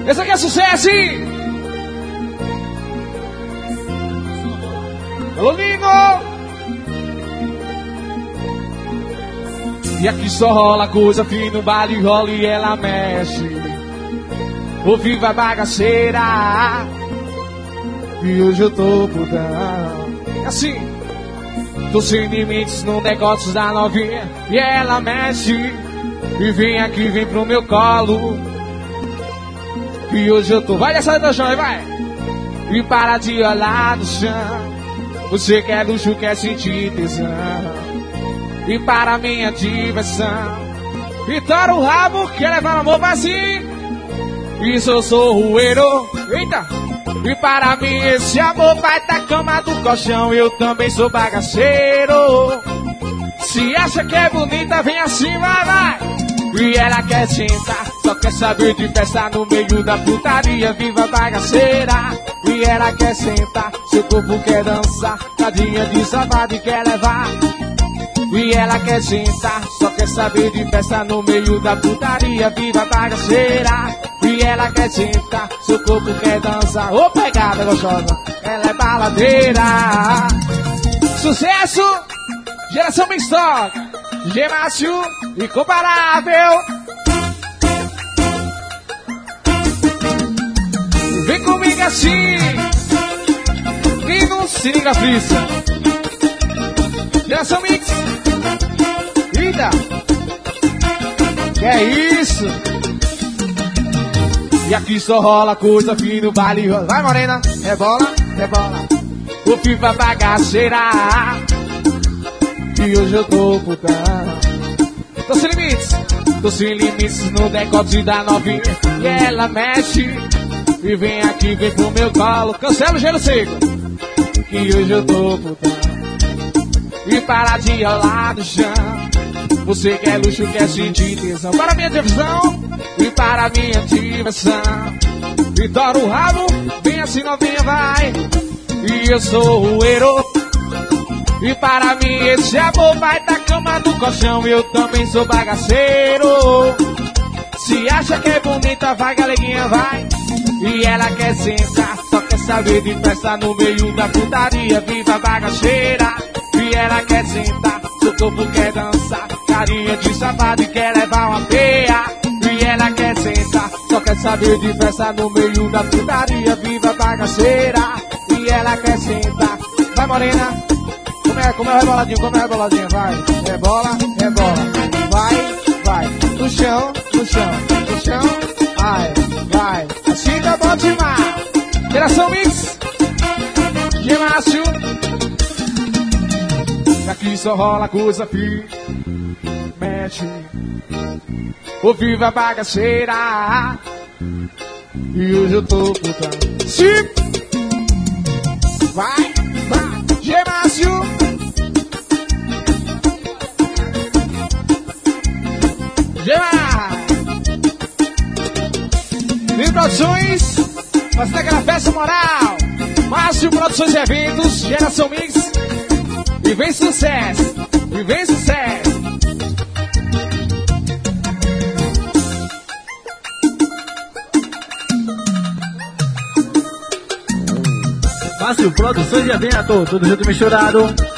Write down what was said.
Esse aqui é sucesso, hein? Alô, Lingo! E aqui só rola coisa fina, o baile rola e ela mexe. Ô viva bagaceira, e hoje eu tô putão. Assim, tô sem limites no negócio da novinha, e ela mexe. E vem aqui, vem pro meu colo, e hoje eu tô... Vai dessa letra, João, vai! E para de olhar no chão, você quer luxo, quer sentir tesão. E para minha diversão, e tora o rabo, quer levar o amor vazio. Isso eu sou o herói, eita! E para mim esse amor vai da cama do colchão. Eu também sou bagaceiro. Se acha que é bonita, vem assim, vai! E ela quer sentar, só quer saber de festa no meio da putaria. Viva bagaceira! E ela quer sentar, seu corpo quer dançar, tadinha de safado e quer levar. E ela quer sentar, só quer saber de festa no meio da putaria. Viva bagaceira! E ela quer sentar, seu corpo quer dançar. Ô pegada gostosa, ela é baladeira. Sucesso! Geração Mixtock, Gemácio, incomparável. Vem comigo assim, e não se liga frisa. Geração Mix. Eita! Que é isso? E aqui só rola coisa fina no baile. Vai, morena, rebola, rebola. O FIFA bagaceira. E hoje eu tô putão. Tô sem limites. Tô sem limites no decote da novinha. E ela mexe. E vem aqui, vem pro meu colo. Cancela o gelo seco. Que hoje eu tô putão. E para de rolar no chão, você quer luxo, quer sentir tesão. Para minha divisão, e para minha diversão. E tora o rabo, vem assim novinha, vai. E eu sou o herói. E para mim esse amor vai da cama do colchão. Eu também sou bagaceiro. Se acha que é bonita, vai galeguinha, vai. E ela quer sentar, só quer saber de festa no meio da putaria. Viva bagaceira! E ela quer sentar, seu corpo quer dançar, carinha de safado e quer levar uma peia. E ela quer sentar, só quer saber de festa no meio da putaria. Viva bagaceira! E ela quer sentar. Vai, morena! Como é reboladinho, como é reboladinho, vai. Rebola, rebola. Vai. No chão, no chão, no chão. Vai. Assim tá bom demais. Geração Mix. Gemácio. Aqui só rola coisa firme. Mexe. Ô viva bagaceira. E hoje eu tô putando. Sim. Vai. Gemácio. Vem Produções, fazendo aquela festa moral. Márcio Produções e Eventos, Geração Mix. E vem sucesso, e vem sucesso. Márcio Produções e Eventos, tudo junto misturado.